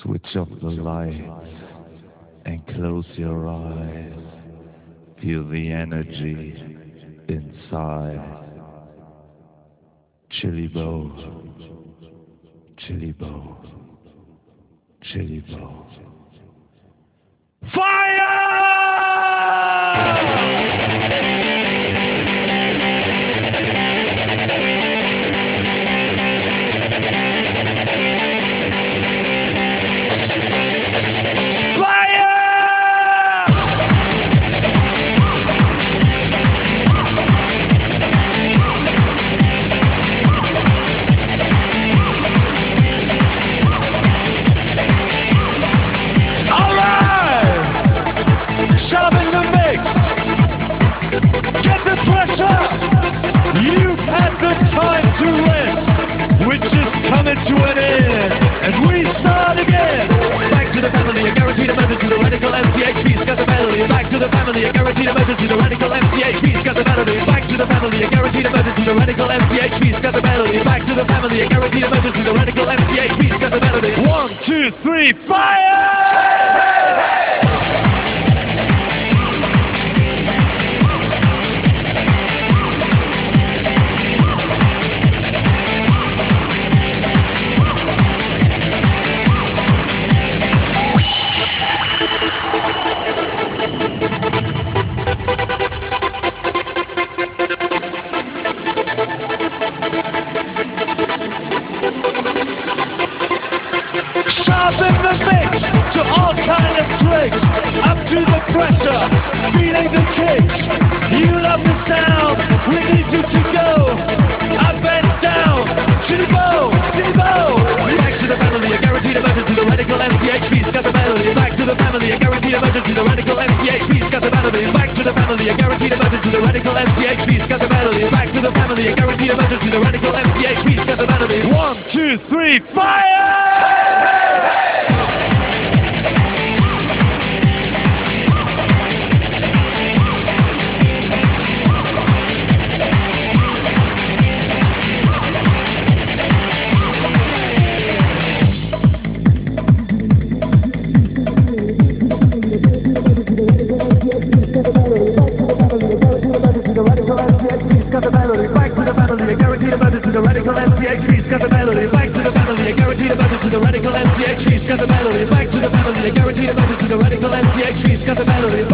Switch off the lights and close your eyes. Feel the energy inside. Chili Bowl, Chili Bowl, Chili Bowl. Fire! Shove in the mix. Get the pressure. You've had the time to rest, which is coming to an end, and we start again. Back to the family, a guaranteed emergency. The radical MCHP's got the melody. Back to the family, a guaranteed emergency. The radical MCHP's got the melody. Back to the family, a guaranteed emergency. The radical MCHP's got the melody. Back to the family, a guaranteed emergency. The radical MCHP's got the melody. 1, 2, 3, fire! Sharpen the mix to all kind of tricks. Up to the pressure, feeling the kicks. You love the sound, we need you to go up and down. Chili Bowl, Chili Bowl. Back to the family, a guaranteed emergency. The radical MCHP's got the melody. Back to the family, a guaranteed emergency. The radical MCHP's got the melody. Back to the family, a guaranteed emergency. The radical MCHP's got the melody. Back to the family, a guaranteed emergency. The radical MCHP's got the melody. 1, 2, 3, fire! Got the melody. Back to the family, a guaranteed emergency. The radical MCHP's got the melody. Back to the family, a guaranteed emergency. The radical MCHP's got the melody. Back to the family, a guaranteed emergency. The radical MCHP's got the melody.